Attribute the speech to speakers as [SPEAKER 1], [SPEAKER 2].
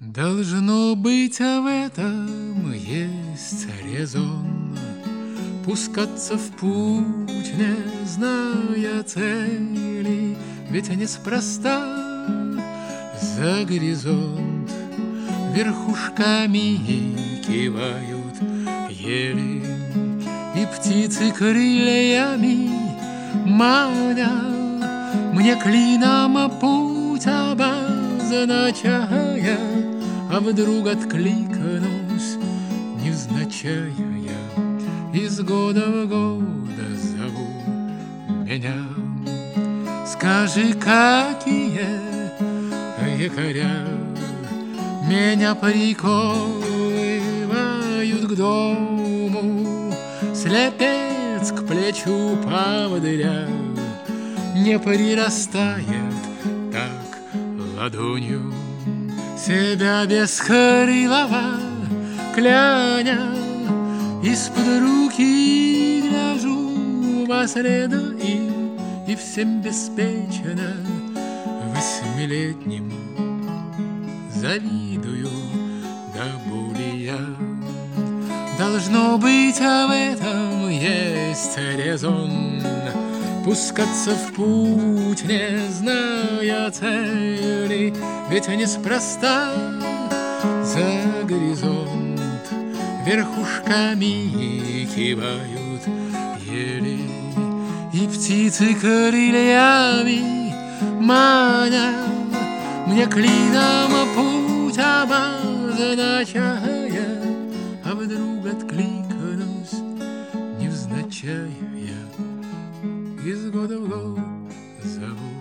[SPEAKER 1] Должно быть, а в этом есть резон пускаться в путь, не зная цели, ведь неспроста за горизонт верхушками кивают ели, и птицы крыльями маня мне клином путь обозначая, а вдруг откликнусь невзначай я, из года в год зову меня. Скажи, какие якоря меня приковывают к дому, слепец к плечу поводыря не прирастает так ладонью, себя бесхрилого кляня, из-под руки гляжу во среду и всем беспечно восьмилетним завидую до боли я. Должно быть, а в этом есть резон пускаться в путь, не зная цели, ведь неспроста за горизонт верхушками кивают ели, и птицы крыльями маня мне клином путь обозначая, а вдруг откликнусь невзначай я, из года в год зову